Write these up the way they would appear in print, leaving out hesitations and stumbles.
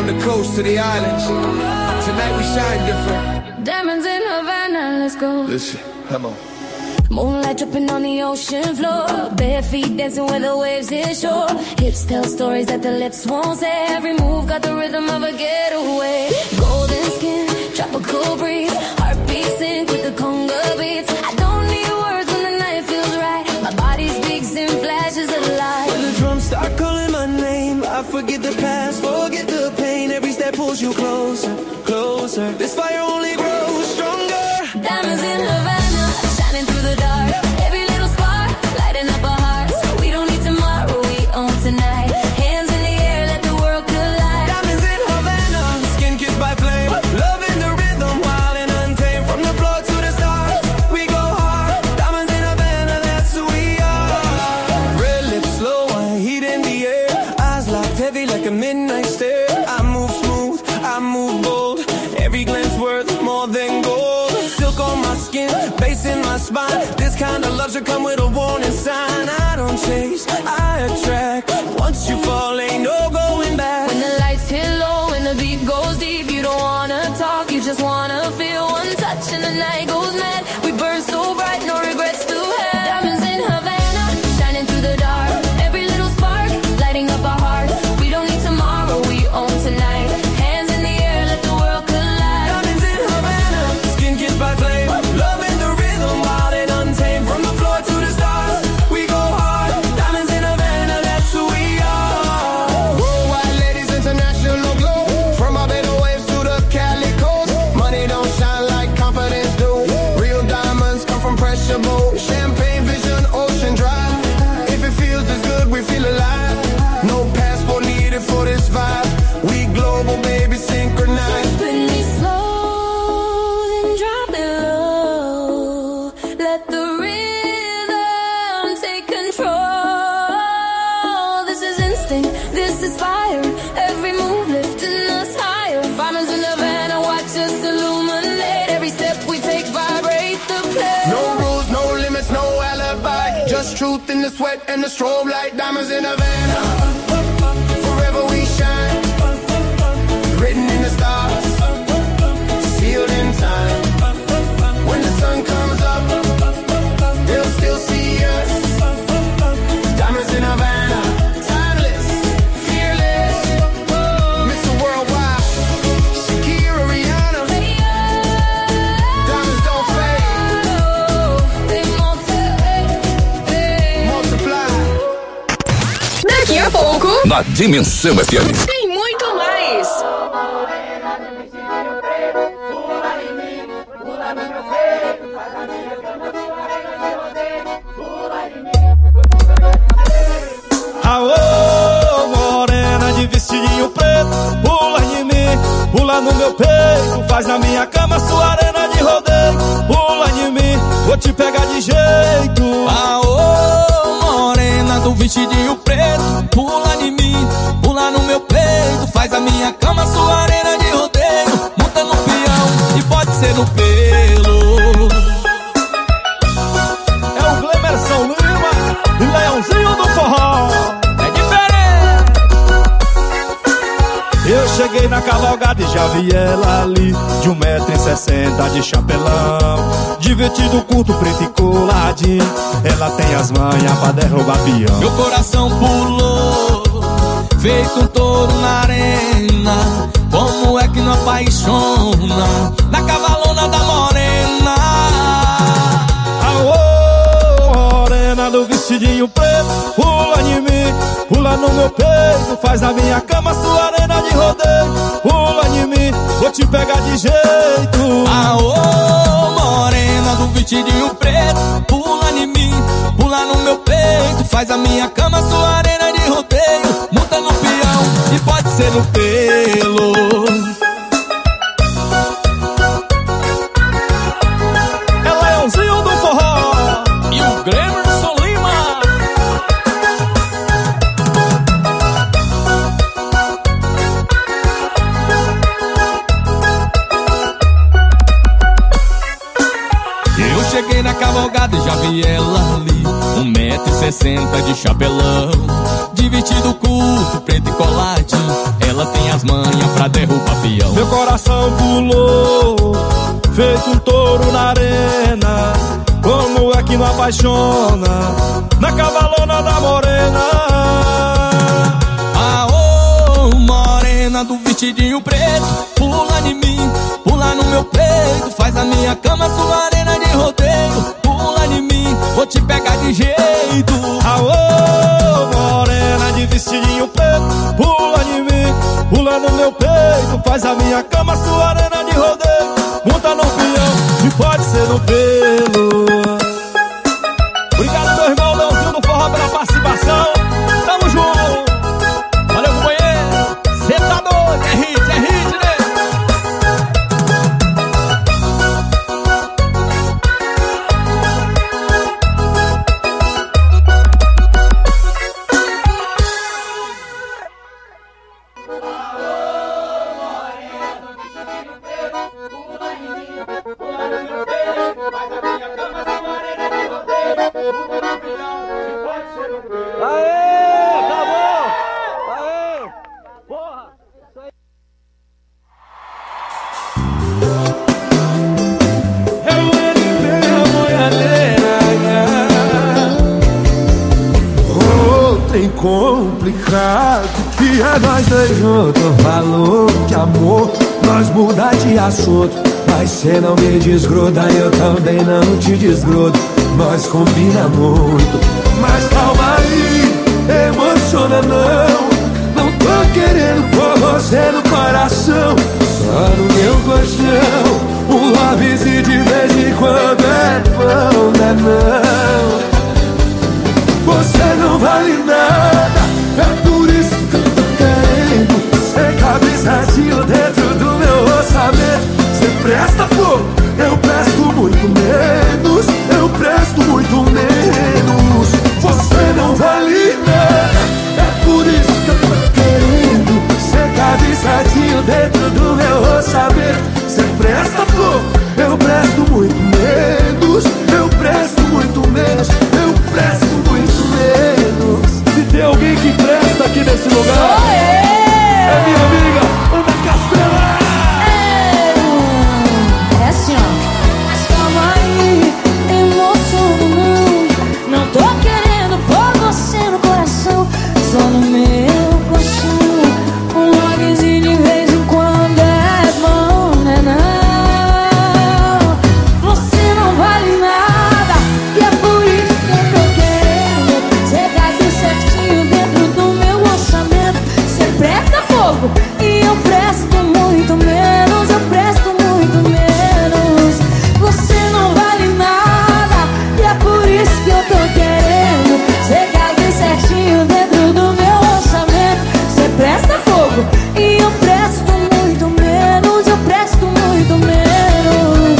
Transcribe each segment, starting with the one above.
From the coast to the islands, tonight we shine different. Diamonds in Havana, let's go. Listen, come on. Moonlight dripping on the ocean floor, bare feet dancing where the waves hit shore. Hips tell stories that the lips won't say. Every move got the rhythm of a getaway. Golden skin, tropical breeze, heartbeat sync with the conga beats. I don't need words when the night feels right. My body speaks in flashes of light. When the drums start calling my name, I forget the past, forget the pain. Every step pulls you closer, closer. This fire only grows stronger. Diamonds in Havana, shining through the dark. Every little spark, lighting up our hearts. We don't need tomorrow, we own tonight. Hands in the air, let the world collide. Diamonds in Havana, skin kissed by flame. Love in the rhythm, wild and untamed. From the floor to the stars, we go hard. Diamonds in Havana, that's who we are. Red lips, slow wine, heat in the air. Eyes locked heavy like a midnight stare. I move smooth, I move bold. Every glance worth more than gold. Silk on my skin, bass in my spine. This kind of love should come with a warning sign. I don't chase, I attract. Once you fall, ain't no going back. When the lights hit low and the beat goes deep, you don't wanna talk, you just wanna feel one touch and the night goes mad. We burn so bright, no regrets to have. Diamonds in Havana, shining through the dark. Every little spark, lighting up our hearts. We don't need tomorrow, we own tonight. Hands in the air, let the world collide. Diamonds in Havana, skin kissed by flame. Love in the rhythm, wild and untamed. From the floor to the stars, we go hard. Diamonds in Havana, that's who we are. Worldwide ladies, international glow. From our Barbados waves to the Cali coast. Money don't shine like confidence do. Real diamonds come from pressure boat. Champagne vision, ocean drive. If it feels this good, we feel alive. No passport needed for this vibe. We global, baby, synchronized. Spin me slow, then drop it low. Let the rhythm take control. This is instinct, this is fire. Every move lifting us higher. Diamonds in Havana, watch us illuminate. Every step we take, vibrate the place. No rules, no limits, no alibi. Just truth in the sweat and the strobe light. Diamonds in Havana, forever we shine. Written in the stars, sealed in time. When the sun comes up, they'll still see us. Diamonds in Havana, timeless, fearless. Mr. Worldwide, Shakira, Rihanna. Diamonds don't fade, They multiply. Daqui a pouco Na Dimensão FM. tem muito mais. Aô, morena de vestidinho preto, pula em mim, pula no meu peito, faz na minha cama sua arena de rodeio. Pula em mim, vou te pegar de jeito. Aô, morena do vestidinho preto, pula em mim, pula no meu peito, faz a minha cama sua arena de rodeio. Monta no peão e pode ser no pelo. É o Glemerson Lima e Leãozinho do Forró. É diferente. Eu cheguei na cavalgada e já vi ela ali, de 1,60 m de chapelão, de vestido curto, preto e coladinho. Ela tem as manhas pra derrubar peão. Meu coração pulou, feito um touro na arena. Como é que não apaixona na cavalona da morena? Aô, morena do vestidinho preto, pula em mim, pula no meu peito, faz na minha cama sua arena de rodeio. Pula em mim, vou te pegar de jeito. Aô, morena do vestidinho preto, pula em mim, pula no meu peito, faz a minha cama sua arena de rodeio. Monta no peão e pode ser no pelo. É Leãozinho do Forró E o Glemerson Lima. Eu cheguei na cavalgada e já vi ela ali, 1,60 m de chapelão, de vestido curto, preto e coladinho. Ela ela tem as manhas pra derrubar peão. Meu coração pulou, feito um touro na arena. Como é que não apaixona na cavalona da morena? Aô, morena do vestidinho preto, pula em mim, pula no meu peito, faz a minha cama sua arena de rodeio. Pula em mim, vou te pegar de jeito. Aô, morena de vestidinho preto, pula em mim, pula no meu peito, faz a minha cama sua arena de rodeio. Monta no peão e pode ser no pelo. Obrigado, meu irmão Leãozinho do Forró, pela participação. Tamo junto. Valeu, companheiro. Cê tá doido, é hit, né? Complicado que é nós dois juntos. Falou que amor, nós muda de assunto, mas cê não me desgruda, eu também não te desgrudo. Nós combina muito, mas calma aí, emociona não. Não tô querendo pôr você no coração, só no meu colchão. Um lobbyzinho de vez em quando é bom, né não? Você não vale nada, é por isso que eu tô querendo ser cabeçadinho dentro do meu orçamento. Você presta pouco, eu presto muito menos, eu presto muito menos. Você não vale nada, é por isso que eu tô querendo ser cabeçadinho dentro do meu orçamento. Você presta pouco, eu presto muito menos, eu presto muito menos, eu presto muito menos. Se tem alguém que presta aqui nesse lugar, é minha amiga Ana Castela. É assim, ó. Mas calma aí, emociono não tô querendo pôr você no coração, só no meu colchão. Um logzinho de vez em quando é bom, né não? Você não vale nada, e é por isso que eu tô querendo chegar aqui certinho dentro do meu orçamento. Você presta pouco e eu presto muito menos, eu presto muito menos. Você não vale nada, e é por isso que eu tô querendo chegar aqui certinho dentro do meu orçamento. Você presta pouco e eu presto muito menos, eu presto muito menos.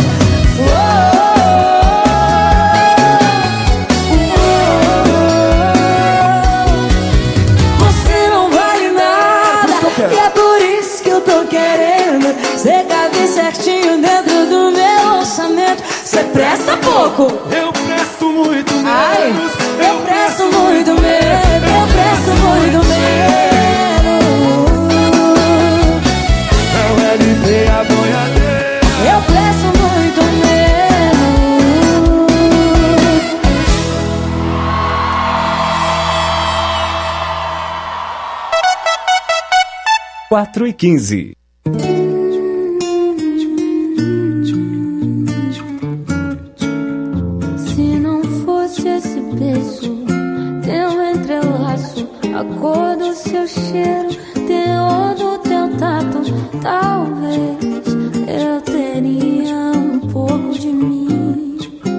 Você não vale nada, e é por isso que eu tô querendo chegar bem certinho dentro do meu orçamento. Você presta pouco, Eu presto muito menos. ai, eu presto muito menos, eu presto muito menos. Não é de ter a boiadeira. Eu presto muito menos. 4h15. Se não fosse esse beijo, teu entrelaço, a cor do seu cheiro, teor do teu tato, talvez eu teria um pouco de mim.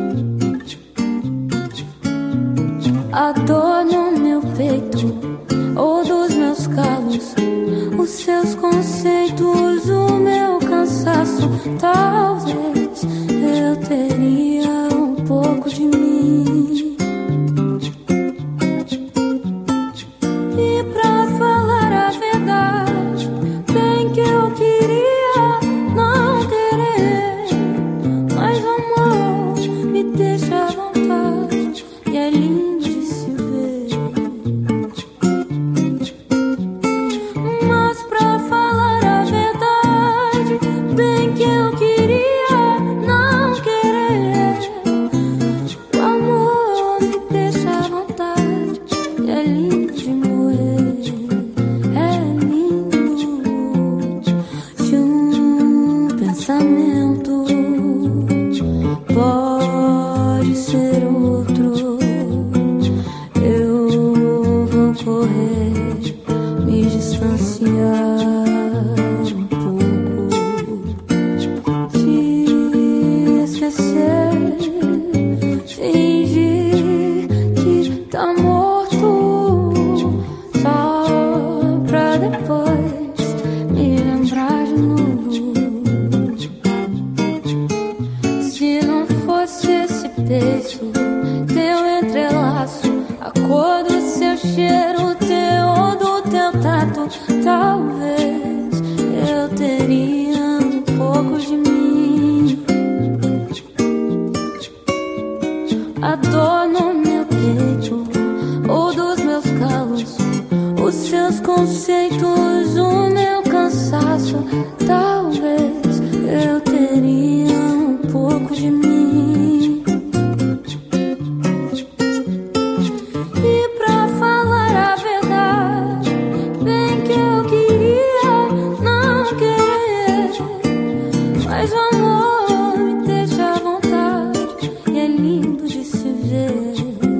A dor no meu peito ou dos meus calos, os seus conceitos, o meu cansaço, talvez eu teria um pouco de mim. E pra falar a verdade, bem que eu queria não querer, mas o amor me deixa à vontade e é lindo de se ver. Mas pra menos o meu cansaço, talvez eu teria um pouco de mim. E pra falar a verdade, bem que eu queria não querer, mas o amor me deixa à vontade e é lindo de se ver.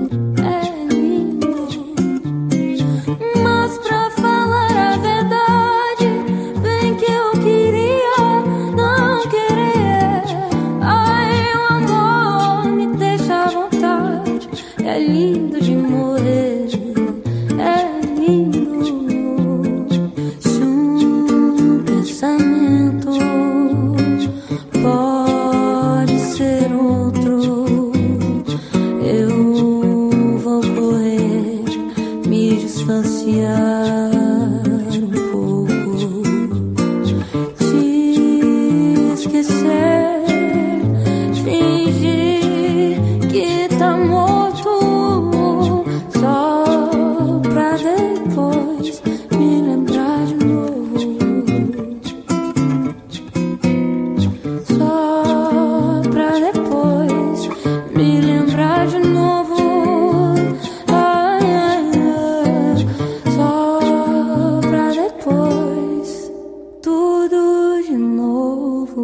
Mas pra falar a verdade, bem que eu queria não querer. Ai, o amor me deixa à vontade, é lindo de morrer, é lindo. Se um pensamento pode ser outro, eu vou correr, me distanciar um pouco, te esquecer, fingir que tá morto, só pra depois me lembrar de novo, só pra depois me lembrar de novo. Ai, ai, ai, só pra depois tudo de novo.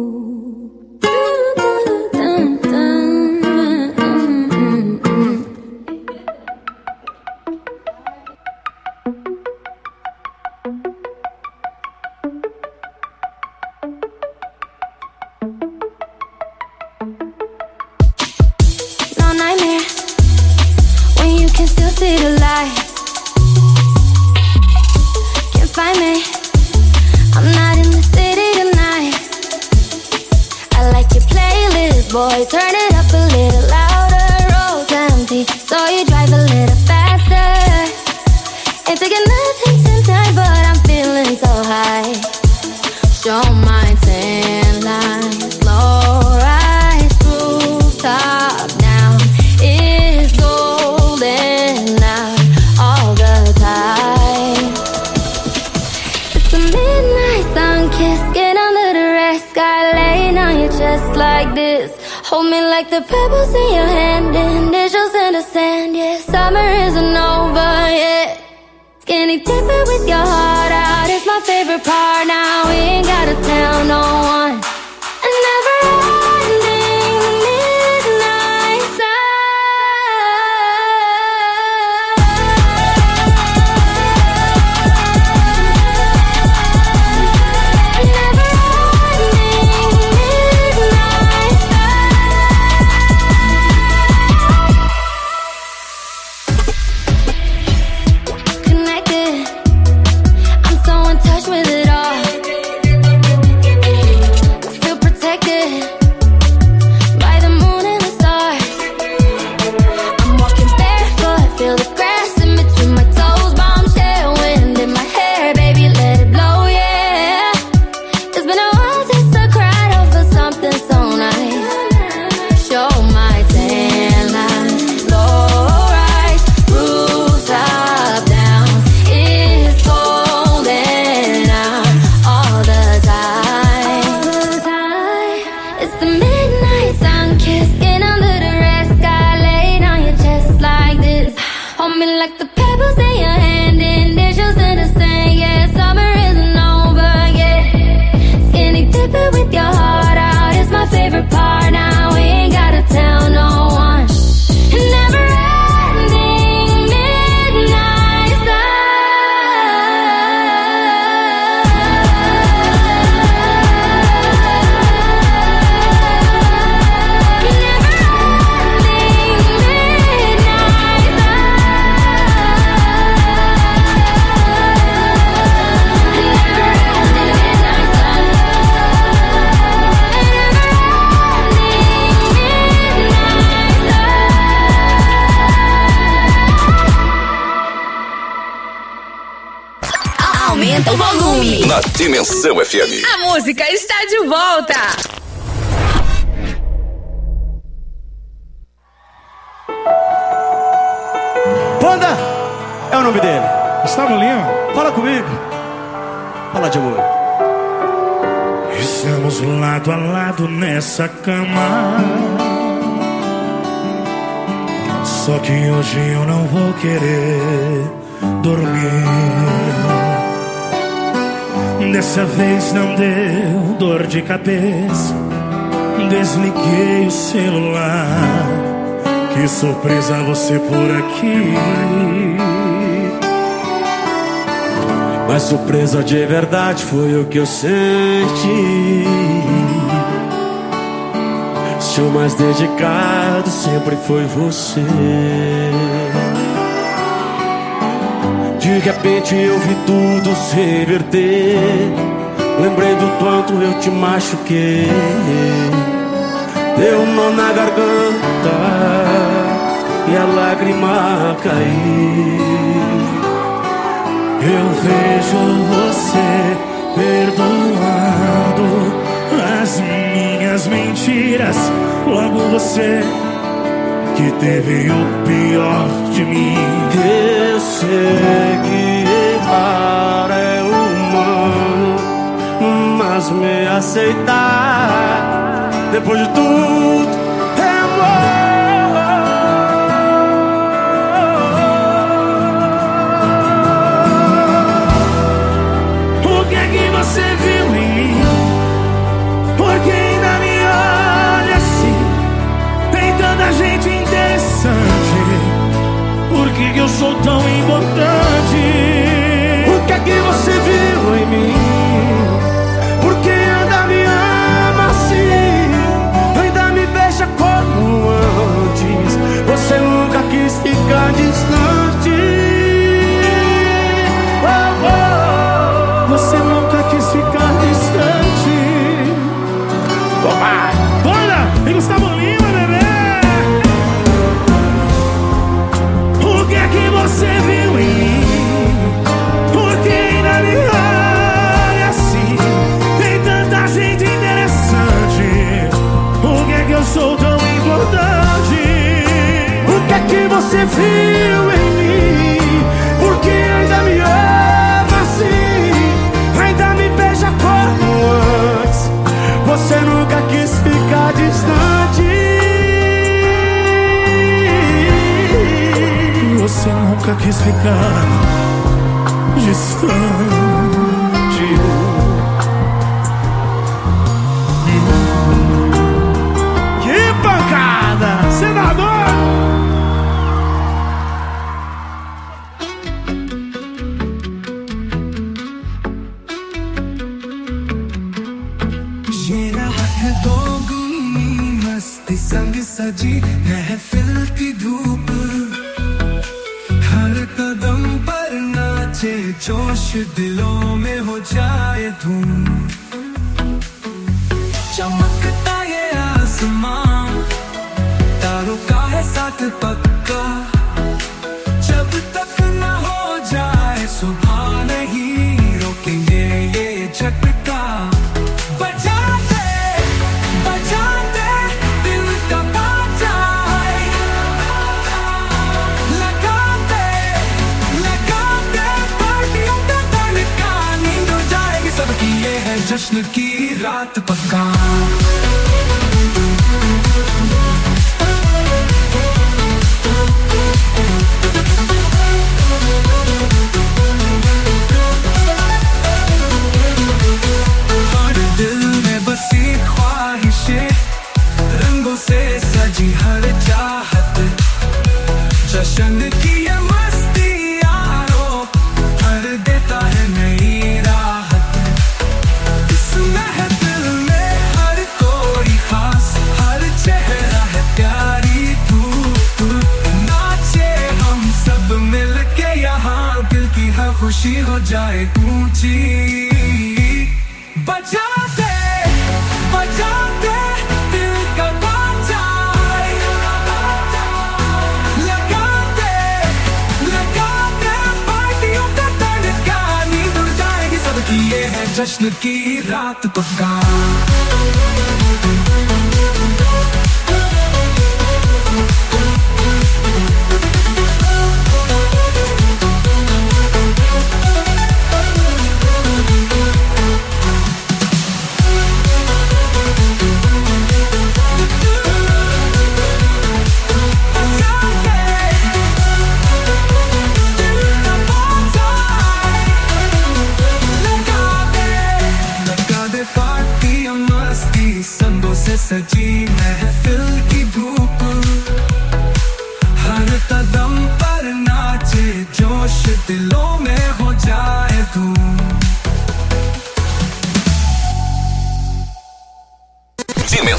No nightmare when you can still see the light. Can't find me, I'm not in the city tonight. I like your playlist, boy, turn it up a little louder. Road's empty, so you drive a little faster. Ain't taking nothing tonight, but I'm feeling so high. Show my tan lines, low rise, rooftop down. It's golden out all the time. It's the midnight sun kiss, get under the red sky, laying on your chest like this. Hold me like the pebbles in your hand, initials in the sand. Yeah, summer isn't over yet. Skinny dipping with your heart out is my favorite part. Now we ain't gotta tell no one. A never-ending midnight connected, I'm so in touch with it all. Feel protected by the moon and the stars. I'm walking barefoot, feel the grass in between my toes. Bombshell wind in my hair, baby, let it blow, yeah. It's been a while since I cried over something so nice. Show my tan line, low rise, rooftop down. It's golden out all the time. It's the midnight sun kiss, get under the red sky, laying on your chest like this. Hold me like the pebbles in your hand, initials in the sand. Yeah, summer isn't over yet. Skinny dipping with your heart out is my favorite part. Now we ain't gotta tell no one. Never-ending midnight Aumenta o volume. Na Dimensão FM. A música está de volta. Panda é o nome dele. Gustavo Lima. Fala comigo. Fala de amor. Estamos lado a lado nessa cama, só que hoje eu não vou querer dormir. Dessa vez não deu dor de cabeça, desliguei o celular. Que surpresa você por aqui. Mas surpresa de verdade foi o que eu senti. Seu mais dedicado sempre foi você. De repente eu vi tudo se reverter. Lembrei do quanto eu te machuquei. Deu um nó na garganta e a lágrima caiu. Eu vejo você perdoando as minhas mentiras. Logo você que teve o pior de mim. Eu sei que errar é humano, mas me aceitar depois de tudo é amor. O que é que você viu em mim? Porque ainda me olha assim? Tem tanta gente interessante. Por que eu sou tão importante? O que é que você viu em mim? Porque ainda me ama assim, ainda me beija como antes. Você nunca quis ficar distante. Oh, oh. Você nunca quis ficar distante. Opa! Bora! E Gustavo Lima, bebê! O que é que você viu em mim? Porque ainda me olha assim? Tem tanta gente interessante. O que é que eu sou tão importante? O que é que você viu em mim? Porque ainda me ama assim, ainda me beija como antes. Você nunca quis ficar distante. Você nunca quis ficar distante. Que pancada! Senador! ये रात दोगुनी मस्ती संग सजी महफिल की धूप, हर कदम पर नाचे जोश दिलों में हो जाए धूम। चमकता ये आसमां तारों का है साथ पक्का, जब तक न हो जाए सुबह नहीं रोकेंगे ये झटका। बजाते बजाते दिल का बाजा, लगाते लगाते पार्टियों का तड़का। नींद हो जाएगी सबकी ये है जश्न की रात पक्का। दिल में बसी ख्वाहिशें, रंगों से सजी हर चाहत, जश्न की ये मस्ती यारो भर देता है नई राहत। इस महफिल में हर कोई खास, हर चेहरा है प्यारी धूप। नाचे हम सब मिलके यहाँ, दिल की हर खुशी हो जाए ऊंची। बजाते बजाते दिल का बाजा, लगाते लगाते पार्टियों का तड़का। नींद उड़ जाएगी सबकी ये है जश्न की रात पक्का।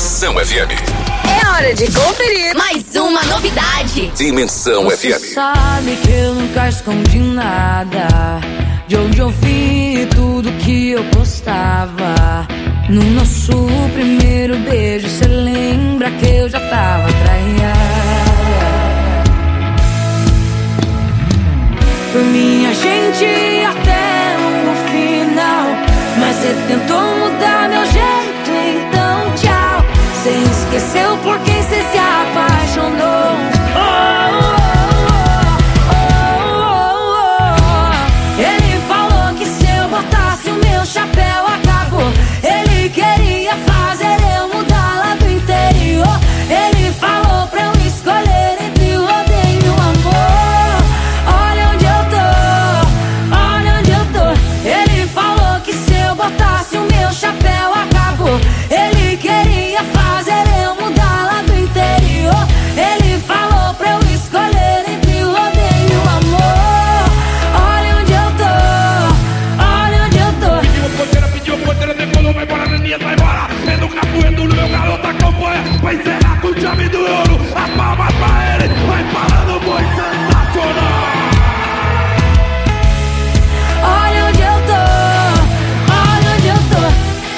Dimensão FM. É hora de conferir Mais uma novidade. Dimensão Você FM. sabe que eu nunca escondi nada. De onde eu vi tudo que eu postava. No nosso primeiro beijo, cê lembra que eu já tava traída. Por mim a gente ia até o final, mas cê tentou mudar meu jeito, então tchau. Cê esqueceu por quem cê se apaixonou. Ele falou que se eu botasse o meu chapéu acabou. Ele queria fazer eu mudar lá do interior. Ele falou pra eu escolher entre o odeio e o amor. Olha onde eu tô, olha onde eu tô. Ele falou que se eu botasse o meu chapéu acabou. Ele queria fazer eu mudar lá do interior. Ele falou pra eu escolher entre o odeio e o amor. Olha onde eu tô, olha onde eu tô. Pediu porteira, decolou, vai embora, Neninha, vai embora. Tendo capoeiro no meu garoto acompanha. Vai encerrar com o chave do ouro. As palmas pra ele, vai parando, boi sensacional. Olha onde eu tô, olha onde eu tô.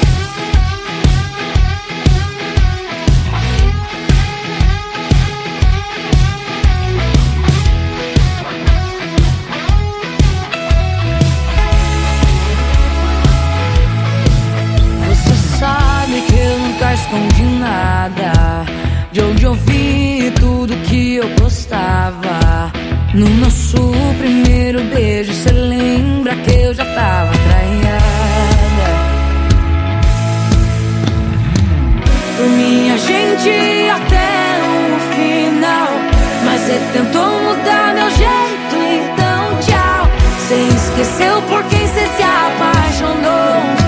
Você sabe que eu nunca escondi nada. De onde eu vi tudo que eu postava. No nosso primeiro beijo, cê lembra que eu já tava traída. Por mim a gente ia até o final, mas cê tentou mudar meu jeito, então tchau. Cê esqueceu por quem cê se apaixonou.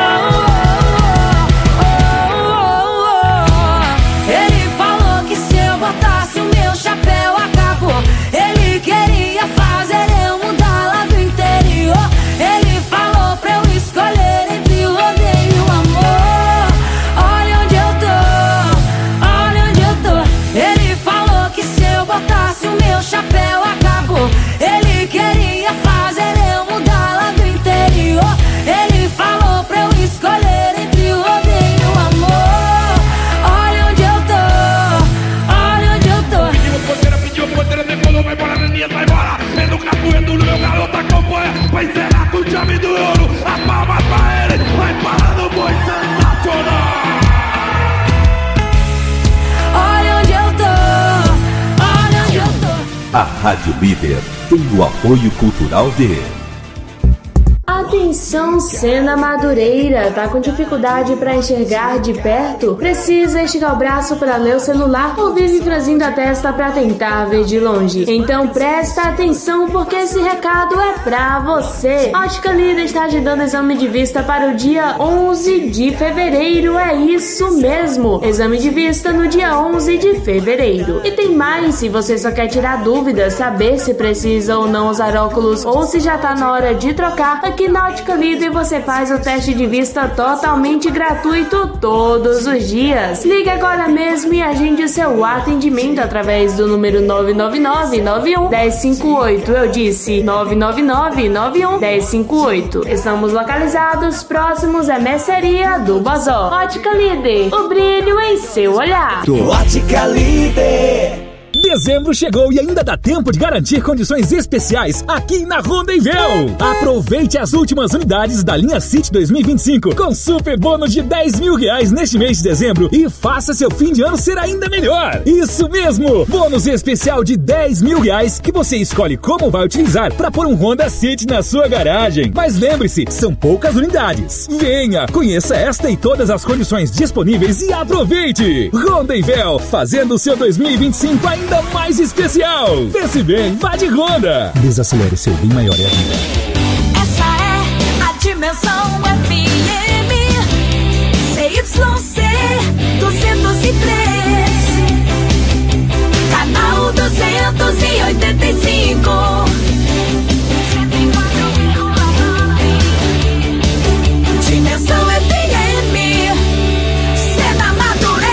Ele falou que se eu botasse o meu chapéu acabou. Ele queria fazer eu mudar lá do interior. Ele falou pra eu escolher entre o odeio e o amor. Olha onde eu tô, olha onde eu tô. Ele falou que se eu botasse o meu chapéu acabou. Ele queria fazer eu mudar lá do interior. Ele falou pra eu escolher entre o odeio e o amor. Olha onde eu tô, olha onde eu tô. Pediu porteira, decolou, vai embora, Neninha, vai embora. Tendo capoeiro no meu garoto acompanha. Vai encerrar com o chave do ouro. As palmas pra ele, vai parando, boi sensacional. Olha onde eu tô, olha onde eu tô. A Rádio Líder tem o apoio cultural de... Atenção, Sena Madureira, tá com dificuldade para enxergar de perto? Precisa esticar o braço para ler o celular ou vive franzindo a testa para tentar ver de longe? Então presta atenção porque esse recado é pra você. Ótica Líder está agendando exame de vista para o dia 11 de fevereiro, é isso mesmo, exame de vista no dia 11 de fevereiro. E tem mais, se você só quer tirar dúvidas, saber se precisa ou não usar óculos ou se já tá na hora de trocar, aqui na Ótica Líder você faz o teste de vista totalmente gratuito todos os dias. Ligue agora mesmo e agende o seu atendimento através do número 999-91-1058. Eu disse 999-91-1058. Estamos localizados próximos à mercearia do Bozó. Ótica Líder, o brilho em seu olhar. Ótica Líder. Dezembro chegou e ainda dá tempo de garantir condições especiais aqui na Rondevel. Aproveite as últimas unidades da linha City 2025 com super bônus de R$10.000 neste mês de dezembro e faça seu fim de ano ser ainda melhor. Isso mesmo, bônus especial de R$10.000 que você escolhe como vai utilizar para pôr um Honda City na sua garagem. Mas lembre-se, são poucas unidades. Venha, conheça esta e todas as condições disponíveis e aproveite. Rondevel, fazendo o seu 2025 ainda mais especial. Pense bem, vá de Honda. Desacelere, seu bem maior é a vida. Essa é a Dimensão FM CYC 203, canal 285. Dimensão FM, Sena Madureira.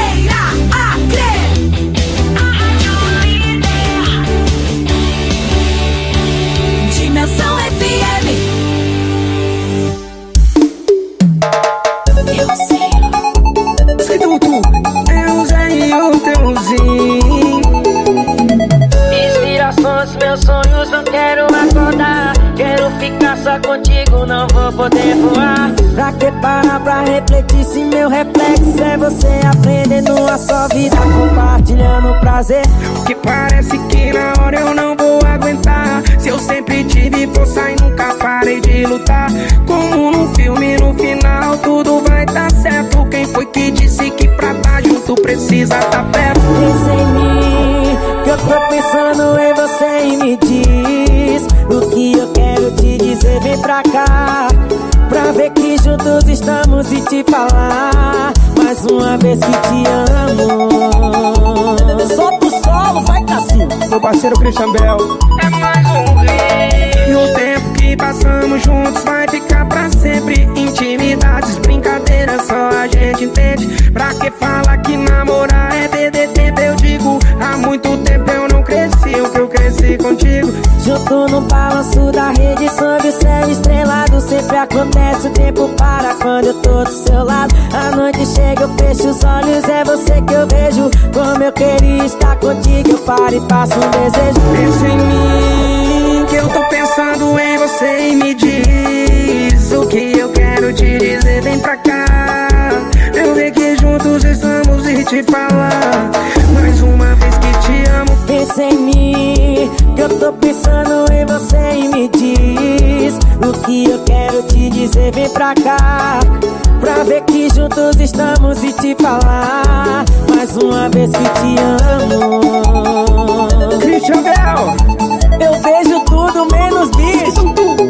pra refletir se meu reflexo é você aprendendo a sua vida, compartilhando o prazer. Que parece que na hora eu não vou aguentar. Se eu sempre tive força e nunca parei de lutar. Como num filme, no final tudo vai dar certo. Quem foi que disse que pra tá junto precisa tá perto? Pensa em mim, que eu tô pensando em você e me diz o que eu quero te dizer, vem pra cá, pra ver que juntos estamos e te falar mais uma vez que te amo. Solta o solo, vai Cassinho. Meu parceiro Christian Bell. É mais um rei. E o tempo que passamos juntos vai ficar pra sempre. Intimidades, brincadeiras, só a gente entende. Pra que fala que namorar é perder tempo? Eu digo, há muito tempo eu não cresci o que eu cresci contigo. Junto no balanço da rede, sob o céu estrelado. Sempre acontece, o tempo para quando eu tô do seu lado. A noite chega, eu fecho os olhos, é você que eu vejo. Como eu queria estar contigo, eu paro e faço um desejo. Pensa em mim, que eu tô pensando em você e me diz o que eu quero te dizer, vem pra cá. Eu ver que juntos estamos e te falar mais uma vez que te amo. Pensa em mim, que eu tô pensando em você e me diz o que eu quero te dizer, vem pra cá, pra ver que juntos estamos e te falar mais uma vez que te amo. Christian Bell. Eu vejo tudo menos bicho.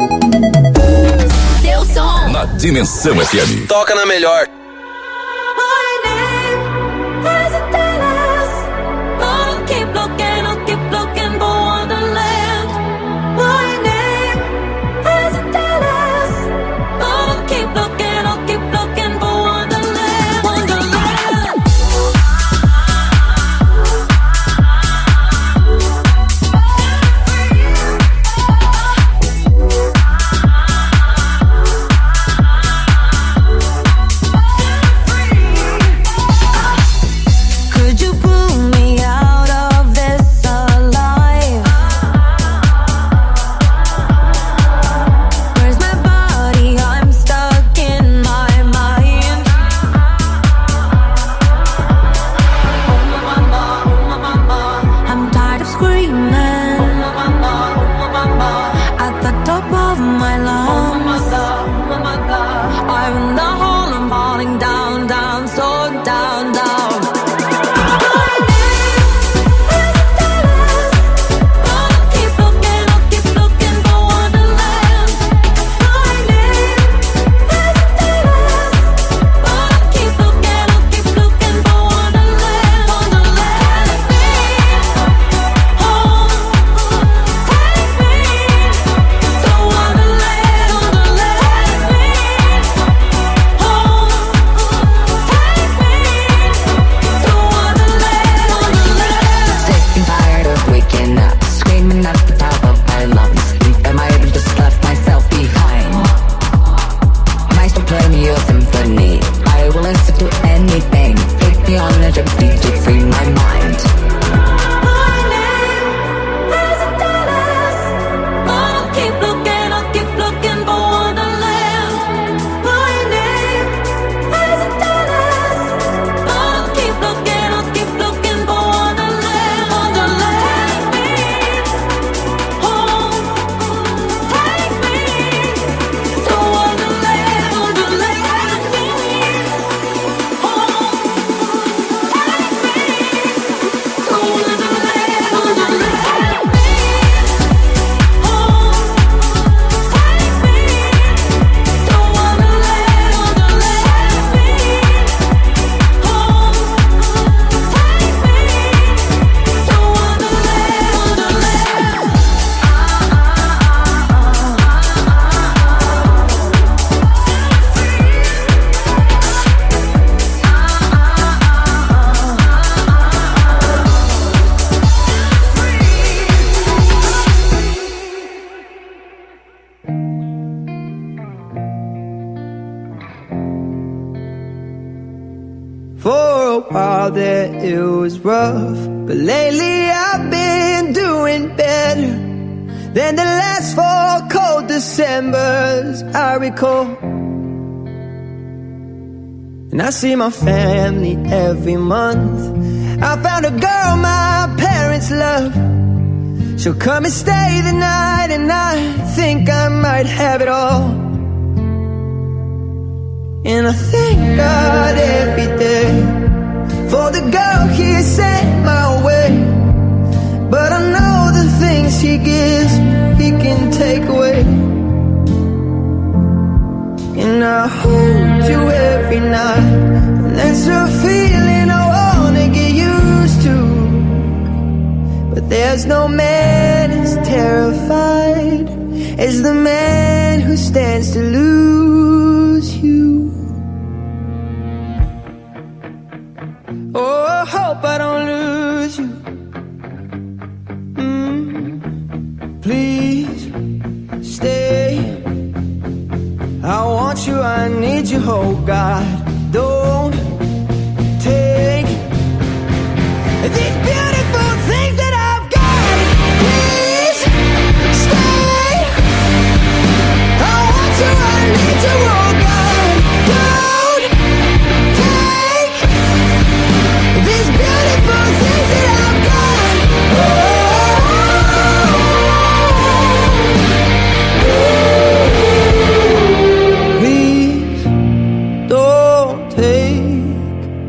Seu som. Na Dimensão FM. Toca na melhor. For a while there it was rough, but lately I've been doing better than the last 4 cold Decembers I recall. and I see my family every month. I found a girl my parents love. She'll come and stay the night, and I think I might have it all. And I thank God every day for the girl He sent my way. But I know the things He gives He can take away. And I hold you every night, and that's a feeling I wanna get used to. But there's no man as terrified as the man who stands to lose you. Oh, I hope I don't lose you. Please stay. I want you, I need you, oh God. Don't take these beautiful things that I've got. Please stay. I want you, I need you, oh God. Don't take these beautiful things that I've got. Please don't take.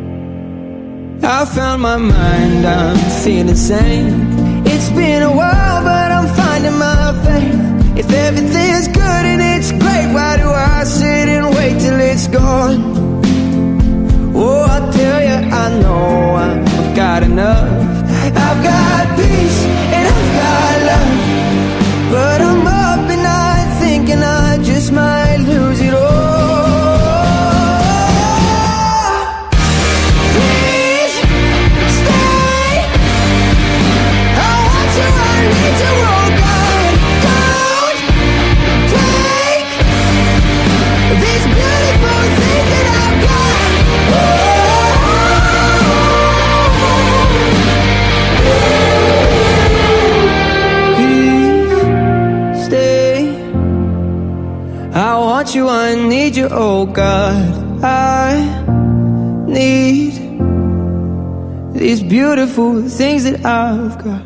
I found my mind, I'm feeling sane. It's been a while, but I'm finding my faith. If everything's good and it's great, why do I sit and wait till it's gone? Oh, I tell you, I know I've got enough. I've got peace and I've got love, but I'm up at night thinking I just might lose it all. Please stay. I want you, I need you, oh God. Don't take these beautiful things that I've got. Please stay. I want you, I need you, oh God. I need these beautiful things that I've got.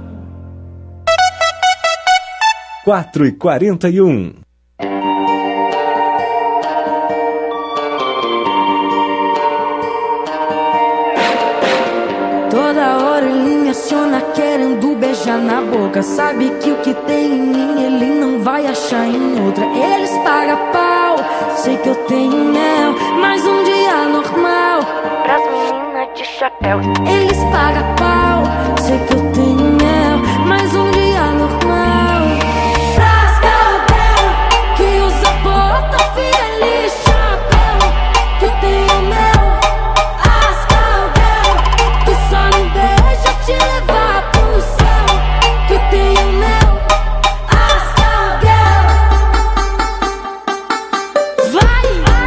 4h41. Toda hora ele me aciona querendo beijar na boca. Sabe que o que tem em mim ele não vai achar em outra. Eles pagam pau, sei que eu tenho mel, mas um dia normal pras meninas de chapéu. Eles pagam pau, sei que eu tenho mel, mas um dia normal pras caldel que usa bota, feliz chapéu. Que eu tenho mel, as caldel que só não deixa te levar pro céu. Que eu tenho mel, as caldel. Vai!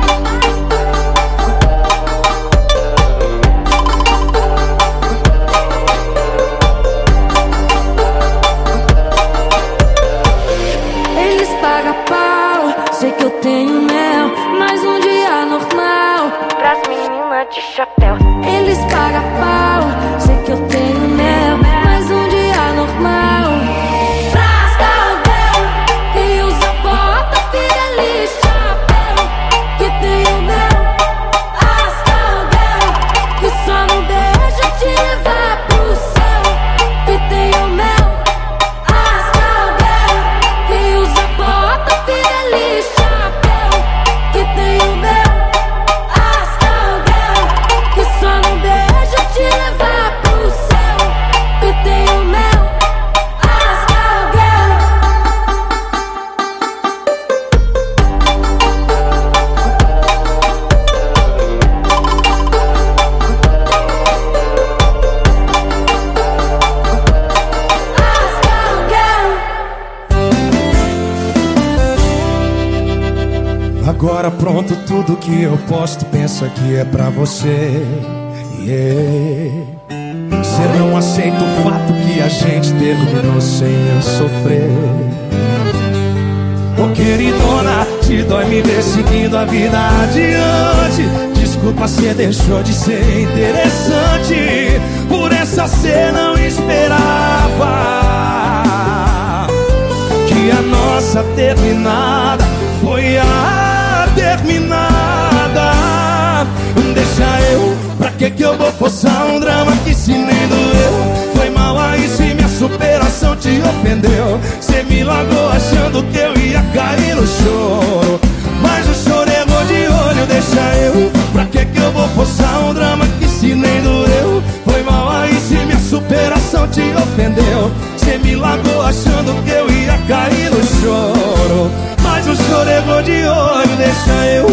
Eles pagam pau, sei que eu tenho mel, mas um dia normal pras meninas de chapéu. Eles pagam pau, sei que eu tenho mel, mas um dia normal pras caldel que usa bota, feliz chapéu. Que tenho mel, as caldel que só não deixa te levar pro céu. Que tenho mel, as caldel que usa bota, feliz chapéu. Que tenho mel, as caldel que só não deixa te levar pro céu. Que tenho mel, as caldel. As caldel. Agora pronto, tudo que eu posto, pensa que é pra você. Você não aceita o fato que a gente terminou sem eu sofrer. Ô queridona, te dói me ver seguindo a vida adiante. Desculpa, cê deixou de ser interessante. Por essa cê não esperava que a nossa terminada foi a terminada. Deixa eu, pra que eu vou forçar um drama que se nem doeu? Foi mal aí se minha superação te ofendeu. Cê me largou achando que eu ia cair no choro, mas o choro errou de olho. Deixa eu, pra que eu vou forçar um drama que se nem doeu? Foi mal aí se minha superação te ofendeu. Cê me largou achando que eu ia cair no choro, mas o choro errou de olho. Deixa eu,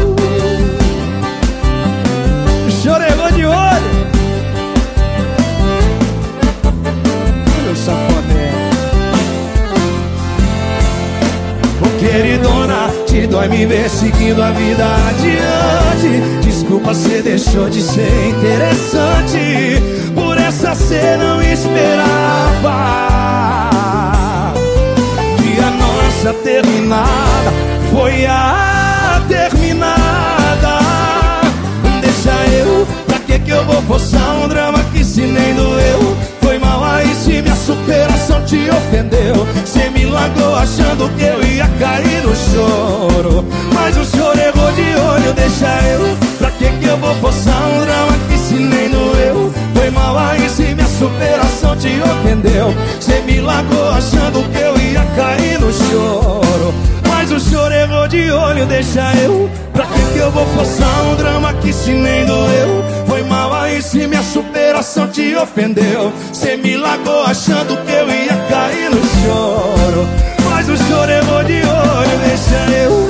o choro errou de olho. Meu safadão, ô queridona, te dói me ver seguindo a vida adiante. Desculpa, cê deixou de ser interessante. Por essa cê não esperava que a nossa terminada foi a terminada. Deixa eu, pra que eu vou forçar um drama que se nem doeu? Foi mal aí se minha superação te ofendeu. Cê me largou achando que eu ia cair no choro, mas o choro errou de olho. Deixa eu, pra que eu vou forçar um drama que se nem doeu? Foi mal aí se minha superação te ofendeu. Cê me largou achando que eu ia cair no choro, mas o choro errou de olho. Deixa eu, pra que eu vou forçar um drama que se nem doeu? Foi mal aí se minha superação te ofendeu. Cê me largou achando que eu ia cair no choro, mas o choro errou de olho. Deixa eu,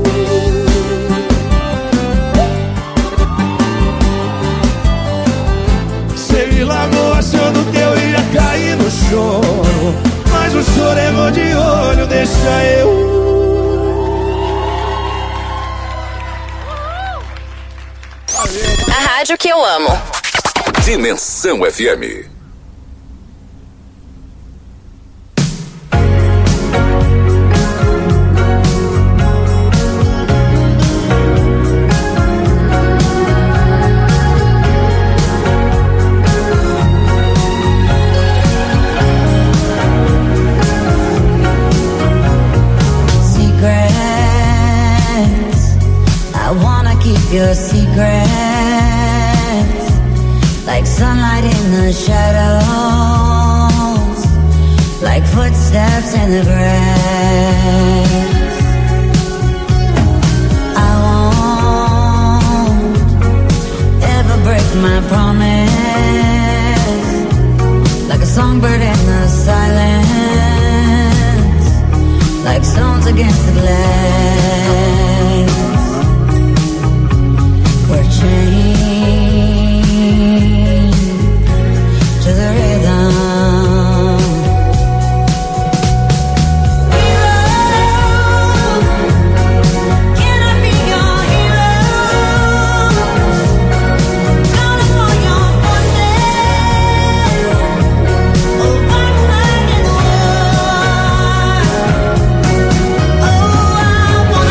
cê me largou achando que eu ia cair no choro, mas o choro errou de olho. Deixa eu. A rádio que eu amo. Dimensão FM. Your secrets, like sunlight in the shadows, like footsteps in the grass. I won't ever break my promise, like a songbird in the silence, like stones against the glass. We're chained to the rhythm. Oh, I want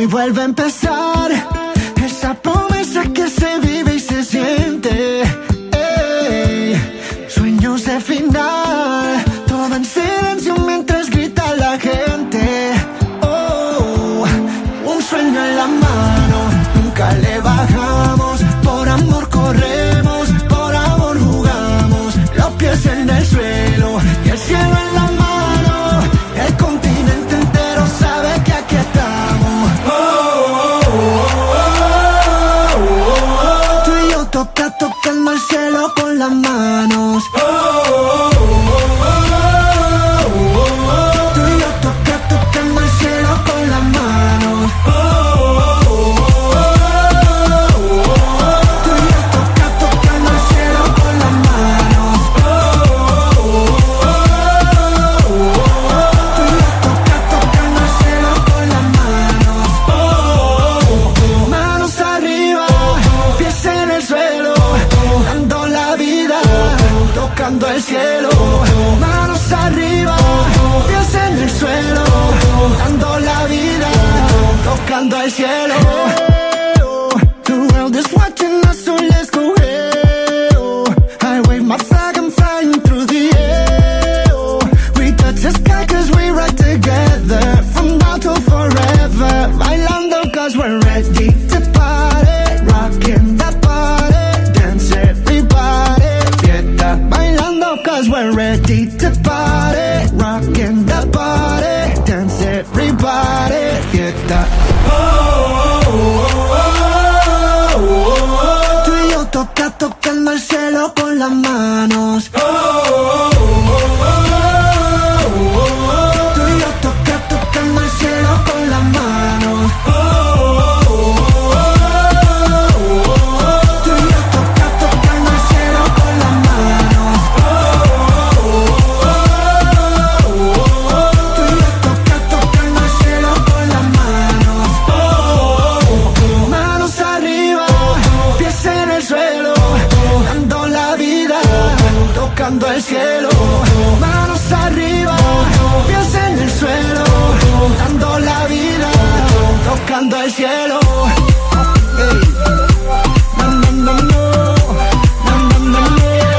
Hoy vuelve a empezar esa promesa que se vive y se siente. Sueños de final, todo en silencio mientras grita la gente. Un sueño en la mano, nunca le bajamos. Por amor corremos, por amor jugamos. Los pies en el suelo y el cielo en la mano. El continente entero sabe que aquí estamos. Tú y yo tocando el cielo con las manos. Tú y yo tocando el cielo con las manos. Tú y yo tocando el cielo con las manos. Tú y yo tocando el cielo con las manos. Manos arriba, pies en el suelo, dando la vida, tocando el cielo. Manos arriba, pies en el suelo, dando la vida, tocando el cielo. The world is watching us, so let's go. I wave my flag, I'm flying through the air. We touch the sky cause we ride together, from now till forever. Bailando cause we're ready to party, rocking that body, dance everybody, fiesta. Bailando cause we're ready to party, rocking that body, dance everybody, fiesta. Tú y yo tocando el cielo con las manos. Tú y yo tocando el cielo con las manos. Tú y yo tocando el cielo con las manos. Tú y yo tocando el cielo con las manos. Manos arriba, pies en el suelo, dando la vida, tocando el cielo. Manos arriba, pies en el suelo, dando la vida, tocando el cielo. No, no, no, no. No, no, no, no.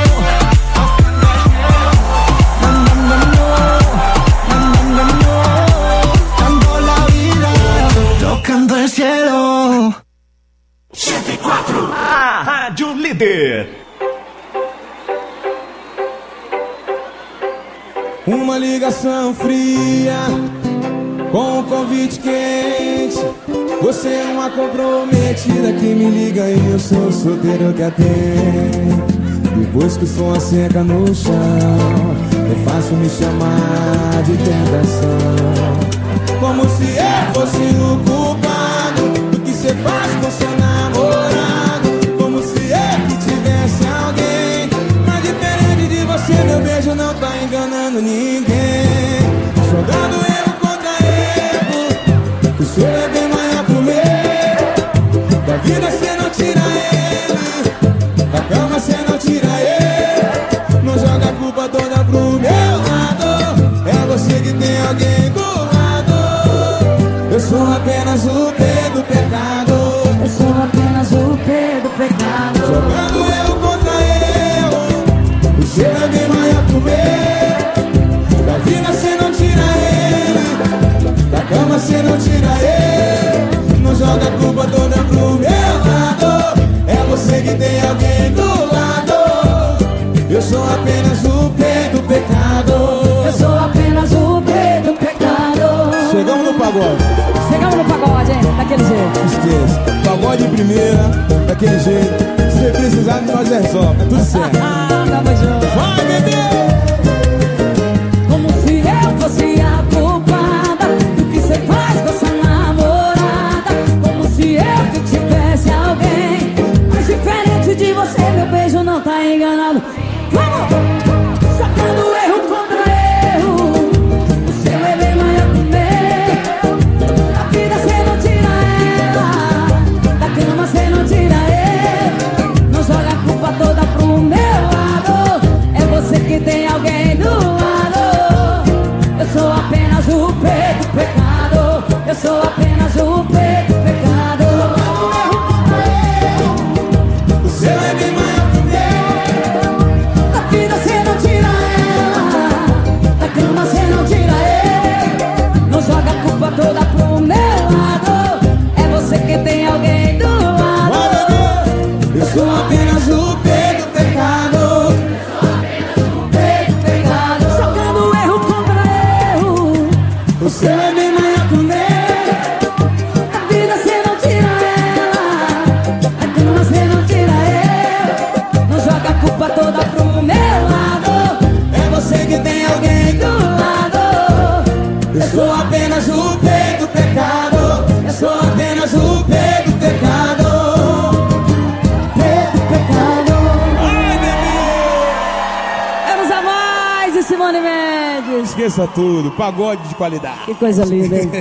No, no, no, no. No, no, no, no. Dando la vida, tocando el cielo. 104, a Rádio Líder. Uma ligação fria com um convite quente. Você é uma comprometida que me liga e eu sou o solteiro que atende. Depois que o som seca no chão, é fácil me chamar de tentação. Como se eu fosse o culpado do que você faz com seu namorado. Como se eu que tivesse alguém. Mas diferente de você, meu beijo não tá enganando ninguém. Jogando erro contra erro, o seu é bem maior que o meu. Da vida cê não tira ele, da cama cê não tira ele. Não joga a culpa toda pro meu lado. É você que tem alguém do lado. Eu sou apenas o P do pecado. Eu sou apenas o P do pecado. Jogando erro contra erro, o seu é bem maior que o meu. Da vida cê não tira ele, da cama cê não tira ele. Não joga a culpa toda pro meu lado. É você que tem alguém do lado. Eu sou apenas o P do pecado. Eu sou apenas o P do pecado. Chegamos no pagode. Chegamos no pagode, hein? Daquele jeito. Esqueça. Pagode em primeira, daquele jeito. Se você precisar de nós resolve, tá tudo certo. Tamo junto. Vai, bebê! Como se eu fosse a culpada do que você faz com essa namorada. Como se eu que tivesse alguém. Mas diferente de você, meu beijo não tá enganado. Vamos! Sacando erro contra erro, o seu é bem maior que o meu. Da vida cê não tira ela, da cama cê não tira ele. Não joga a culpa toda pro meu lado. É você que tem alguém do lado. Eu sou apenas o P do pecado. Eu sou apenas o P tem alguém do lado. Eu sou apenas o pé do pecado. Jogando erro contra erro. O céu é bem maior que o meu. A vida cê não tira ela, a cama cê não tira eu. Não joga a culpa toda pro meu lado. É você que tem alguém do lado. Eu sou apenas o pé do pecado. Eu sou apenas o pé do pecado. Pé do pecado. Ai, bebê! Vamos a mais, e Simone Mendes. Esqueça tudo, pagode de qualidade. Que coisa linda, hein?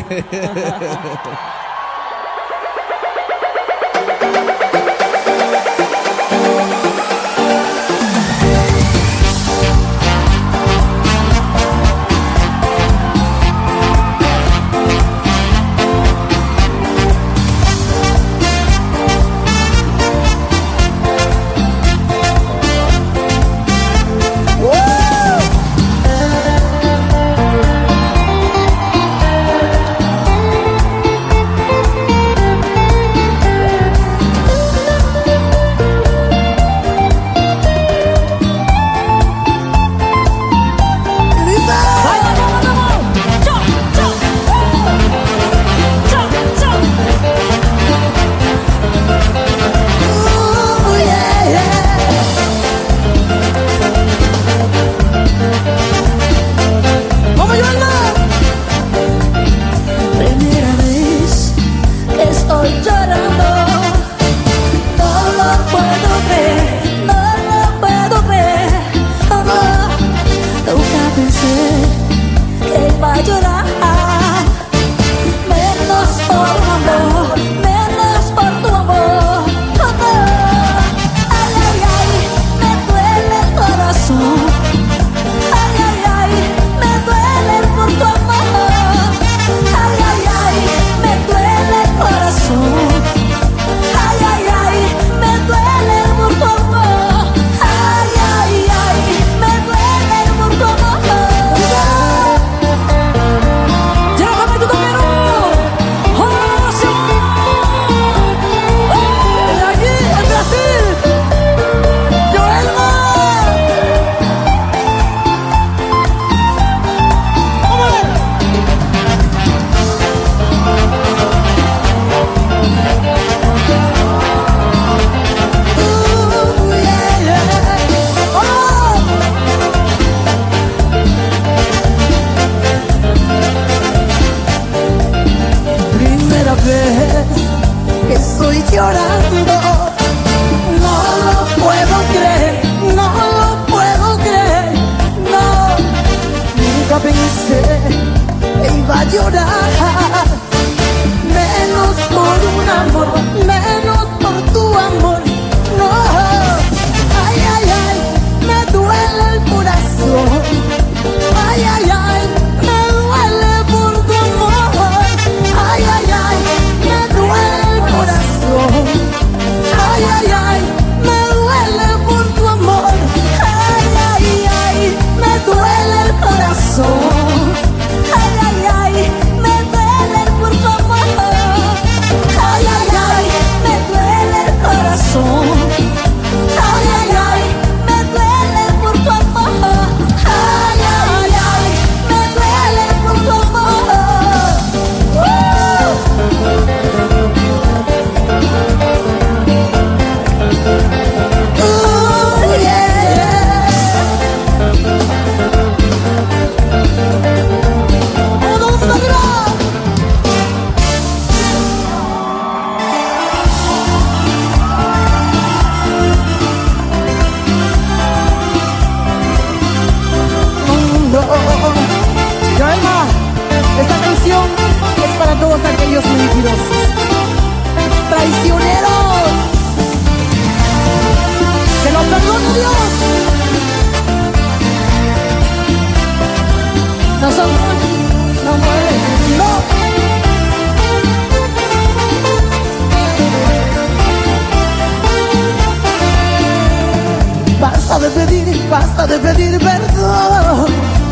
basta de pedir perdón.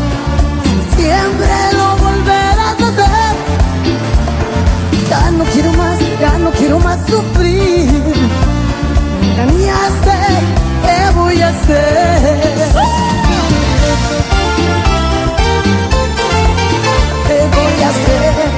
Siempre lo volverás a hacer. Ya no quiero más sufrir. Me engañaste, ¿qué voy a hacer? ¿Qué voy a hacer?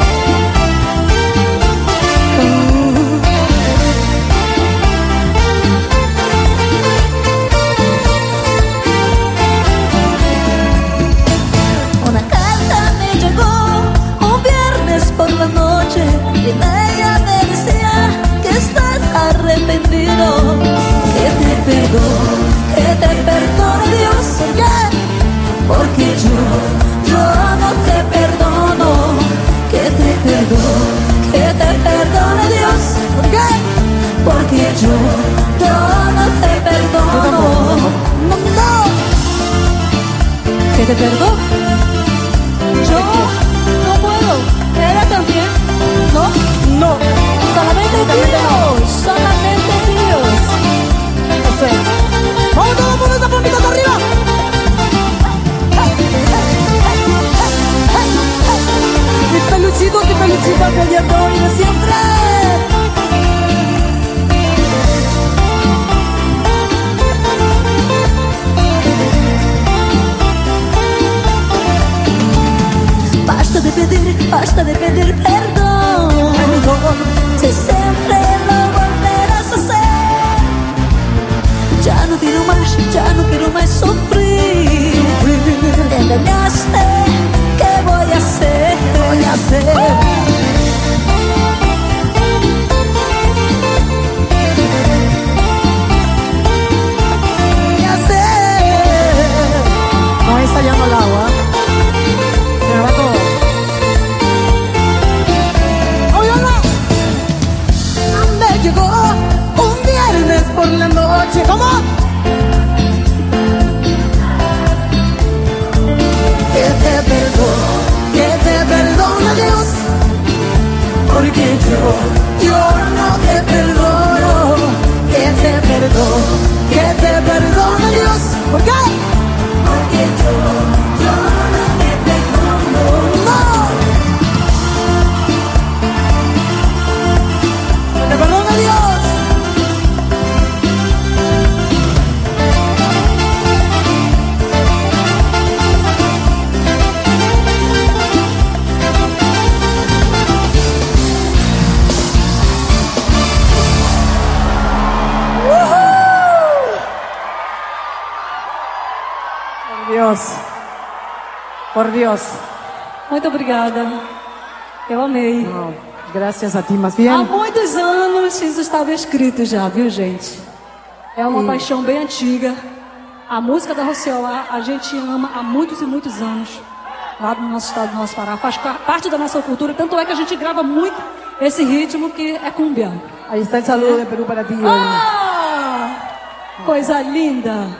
Una carta me llegó un viernes por la noche y en ella me decía que estás arrepentido, que te perdone Dios. ¿Por qué? Porque yo no te perdono. Que te perdone Dios. ¿Por qué? Porque yo no te perdono. No. ¿Que te perdono? Yo no puedo. ¿Ella también? No. Solamente Dios. Solamente Dios. Eso es. Vamos todos por esa palmita de arriba. Mis peluchitos y peluchitas peleando hoy de siempre. Basta de pedir perdón. Si siempre lo volverás a hacer. Ya no quiero más sufrir. Te engañaste, ¿qué voy a hacer? No ensayando el agua. Se me va todo. Me llegó un viernes por la noche. ¿Cómo? Que te perdone Dios. Porque yo no te perdono. Que te perdone Dios. ¿Por qué? Porque yo no te perdono. No. ¡Te perdone Dios! Por Dios. Muito obrigada. Eu amei. Não, graças a ti, mas bien. Há muitos anos isso estava escrito já, viu, gente? É uma paixão bem antiga. A música da Rocioá a gente ama há muitos e muitos anos. Lá no nosso estado do nosso Pará. Faz parte da nossa cultura. Tanto é que a gente grava muito esse ritmo que é cumbia. Aí está o saludo de Peru para ti. Coisa linda.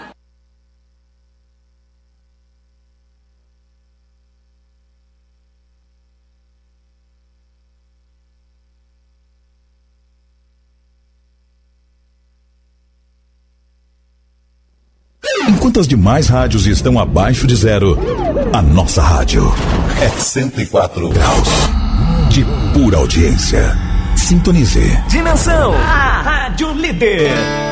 Enquanto as demais rádios estão abaixo de zero, a nossa rádio é 104 graus de pura audiência. Sintonize. Dimensão, a Rádio Líder.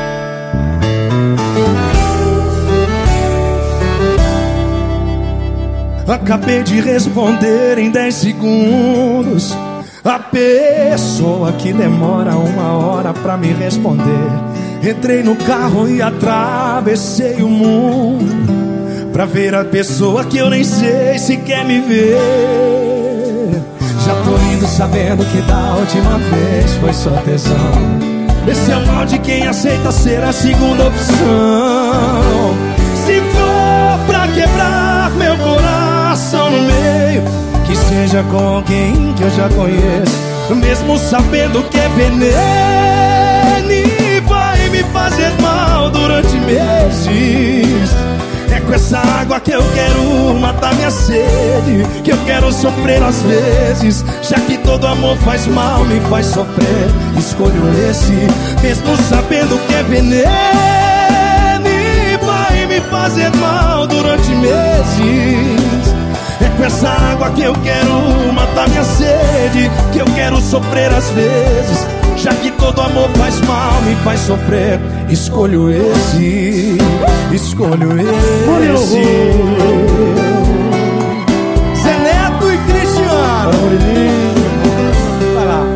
Acabei de responder em 10 segundos a pessoa que demora 1 hora pra me responder. Entrei no carro e atravessei o mundo pra ver a pessoa que eu nem sei se quer me ver. Já tô indo sabendo que da última vez foi só tesão. Esse é o mal de quem aceita ser a segunda opção. Se for pra quebrar meu coração no meio, que seja com alguém que eu já conheço, mesmo sabendo que é veneno e vai me fazer mal durante meses. É com essa água que eu quero matar minha sede, que eu quero sofrer às vezes, já que todo amor faz mal, me faz sofrer. Escolho esse, mesmo sabendo que é veneno e vai me fazer mal durante meses. É com essa água que eu quero matar minha sede, que eu quero sofrer às vezes, Já que todo amor faz mal, me faz sofrer, escolho esse, escolho esse. Zé Neto e Cristiano. Vai lá.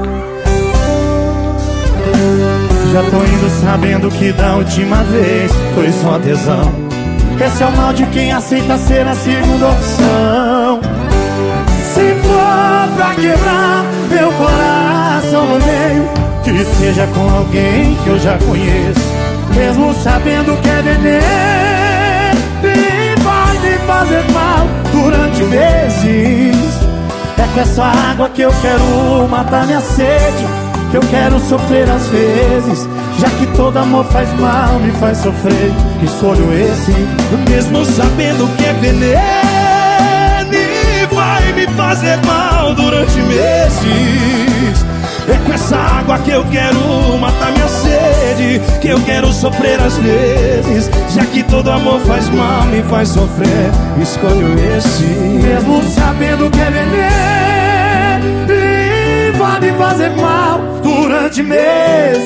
Já tô indo sabendo que da última vez foi só tesão. Esse é o mal de quem aceita ser a segunda opção. Se for pra quebrar meu coração no meio, que seja com alguém que eu já conheço, mesmo sabendo que é veneno e vai me fazer mal durante meses. É com essa água que eu quero matar minha sede, que eu quero sofrer às vezes. Já que todo amor faz mal, me faz sofrer, escolho esse. Mesmo sabendo que é veneno e vai me fazer mal durante meses. É com essa água que eu quero matar minha sede, que eu quero sofrer às vezes. Já que todo amor faz mal, me faz sofrer, escolho esse. Mesmo sabendo que é veneno e vai me fazer mal durante meses.